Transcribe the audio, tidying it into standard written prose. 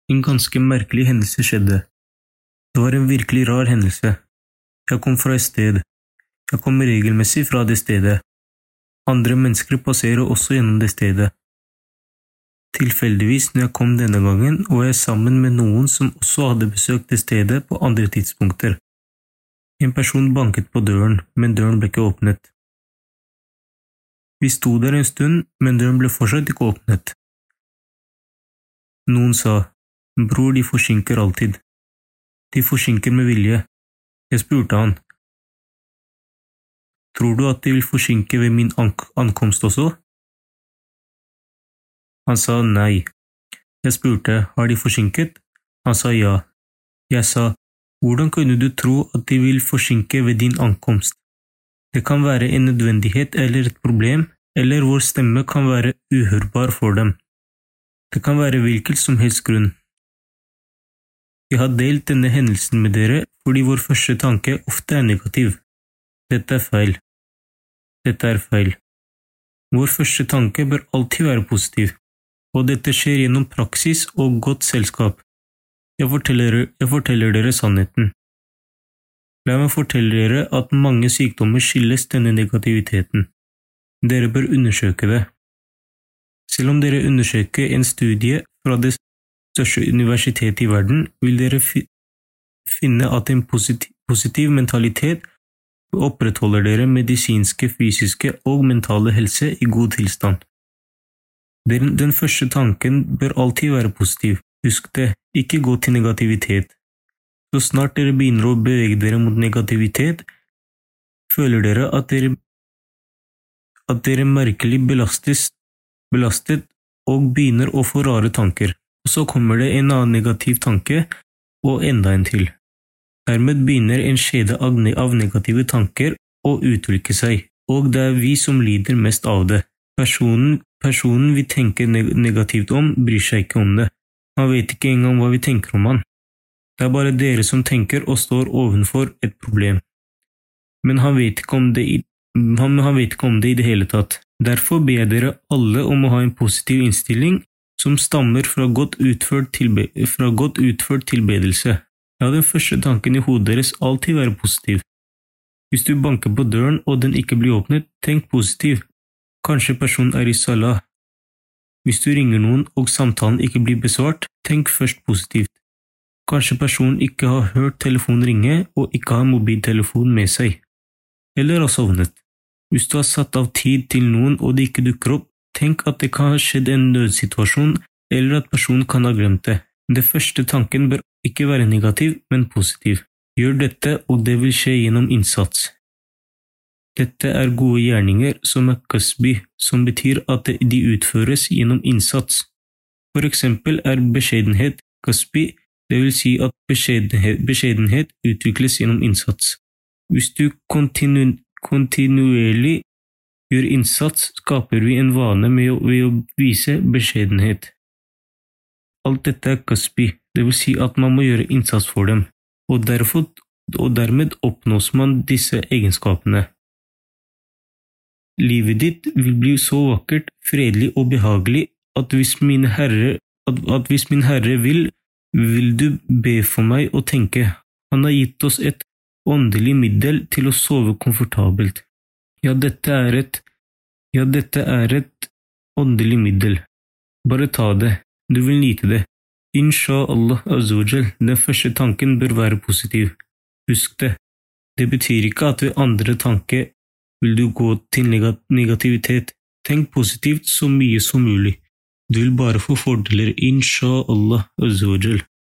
En ganske merkelig hendelse skjedde. Det var en virkelig rar hendelse. Jeg kom fra et sted. Jeg kommer regelmessig fra det stedet. Andre mennesker passerer også gjennom det stedet. Tilfeldigvis når jeg kom denne gangen, var jeg sammen med noen som også hadde besøkt det stedet på andre tidspunkter. En person banket på døren, men døren ble ikke åpnet. Vi sto der en stund, men døren ble fortsatt ikke åpnet. Noen sa, «Bror, de forsinker alltid. De forsinker med vilje.» Jeg spurte han, «Tror du at de vil forsinke ved min ankomst også?» Han sa nei. Jeg spurte, «Har de forsinket?» Han sa ja. Jeg sa, «Hvordan kunne du tro at de vil forsinke ved din ankomst? Det kan være en nødvendighet eller et problem, eller vår stemme kan være uhørbar for dem. Det kan være hvilken som helst grunn. Jeg har delt denne hendelsen med dere fordi vår første tanke ofte er negativ. Dette er feil. Dette er feil. Vår første tanke bør alltid være positiv, og dette skjer gjennom praksis og godt selskap. Jeg forteller dere sannheten. La meg fortelle dere at mange sykdommer skyldes denne negativiteten. Dere bør undersøke det. Selv om dere undersøker en studie fra det største universitetet i verden, vil dere finne at en positiv mentalitet opprettholder dere medisinske, fysiske og mentale helse i god tilstand. Den første tanken bør alltid være positiv. Husk det, ikke gå til negativitet. Så snart dere begynner å bevege dere mot negativitet, føler dere at dere merkelig belastet og begynner å få rare tanker. Og så kommer det en annen negativ tanke, og enda en til. Dermed begynner en kjede av negative tanker å utvikle seg, og det er vi som lider mest av det. Personen vi tenker negativt om, bryr seg ikke om det. Han vet ikke engang hva vi tenker om han. Det er bare dere som tenker og står ovenfor et problem. Men han vet ikke om det i det hele tatt. Derfor ber jeg dere alle om å ha en positiv innstilling som stammer fra godt utført tilbedelse. La den første tanken i hodet deres alltid være positiv. Hvis du banker på døren og den ikke blir åpnet, tenk positiv. Kanskje personen er i salah. Hvis du ringer noen og samtalen ikke blir besvart, tenk først positivt. Kanskje personen ikke har hørt telefonen ringe og ikke har mobiltelefon med seg. Eller har sovnet. Hvis du har satt av tid til noen og det ikke dukker opp, tenk at det kan ha skjedd en nødsituasjon eller at personen kan ha glemt det. Det første tanken bør ikke være negativ, men positiv. Gjør dette og det vil skje gjennom innsats. Dette er gode gjerninger som er kasbi, som betyr at de utføres gjennom innsats. For eksempel er beskjedenhet kasbi, det vil si at beskjedenhet utvikles gjennom innsats. Hvis du kontinuerlig gjør innsats, skaper vi en vane ved å vise beskjedenhet. Alt dette er kasbi, det vil si at man må gjøre innsats for dem, og dermed oppnås man disse egenskapene. Livet ditt vil bli så vakkert, fredelig og behagelig at hvis min Herre vil du be for meg å tenke. Han har gitt oss et åndelig middel til å sove komfortabelt. Ja, dette er et åndelig middel. Bare ta det, du vil nyte det. Inshallah azawajal, den første tanken bør være positiv. Husk det. Det betyr ikke at ved andre tanke vil du gå til negativitet. Tenk positivt så mye som mulig. Du vil bare få fordeler, inshallah azawajal.